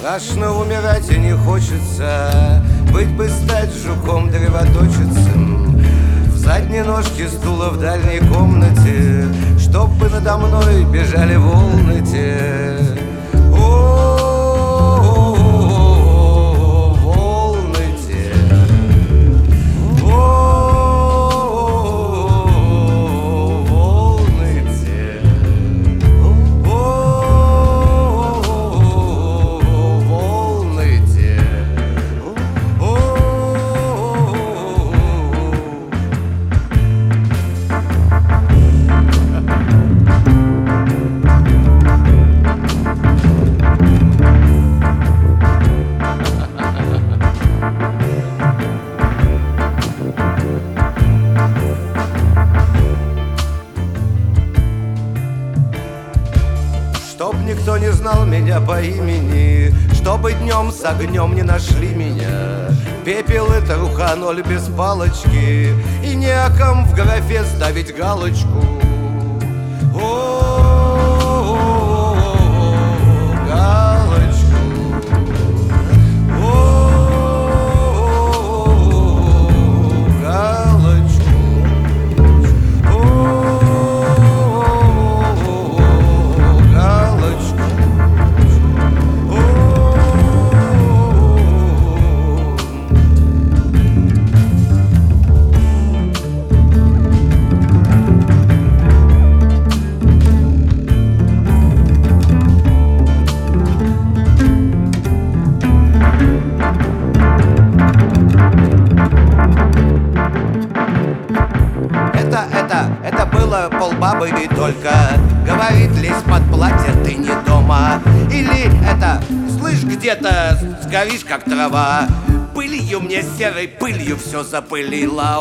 Страшно умирать и не хочется быть бы стать жуком-древоточицем в задней ножке стула в дальней комнате, чтоб бы надо мной бежали волны те. Чтоб никто не знал меня по имени, чтобы днем с огнем не нашли меня. Пепел — это рука, ноль без палочки, и не о ком в графе ставить галочку. Это было полбабы и только говорит, лезь под платье, ты не дома. Или это, слышь, где-то сгоришь, как трава. Пылью мне серой пылью все запылило.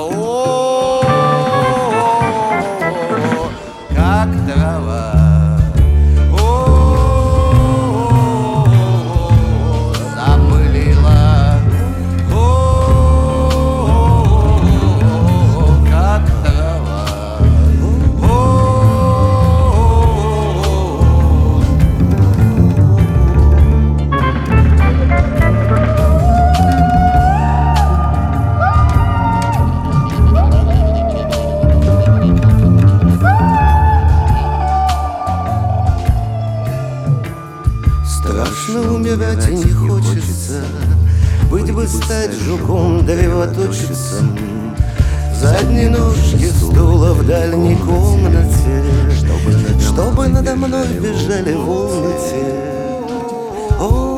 О, как трава. Страшно умирать и не хочется быть бы стать жуком-древоточицем в задней ножке стула в дальней комнате, чтобы надо мной бежали волны те.